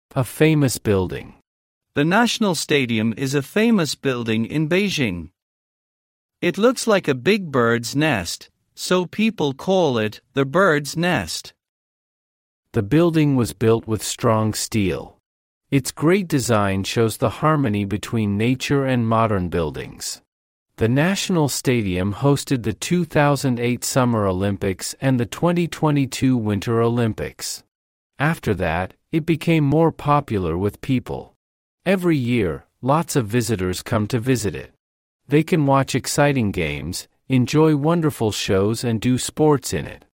A famous building. The National Stadium is a famous building in Beijing. It looks like a big bird's nest, so people call it the bird's nest. The building was built with strong steel. Its great design shows the harmony between nature and modern buildings. The National Stadium hosted the 2008 Summer Olympics and the 2022 Winter Olympics. After that, it became more popular with people. Every year, lots of visitors come to visit it. They can watch exciting games, enjoy wonderful shows and do sports in it.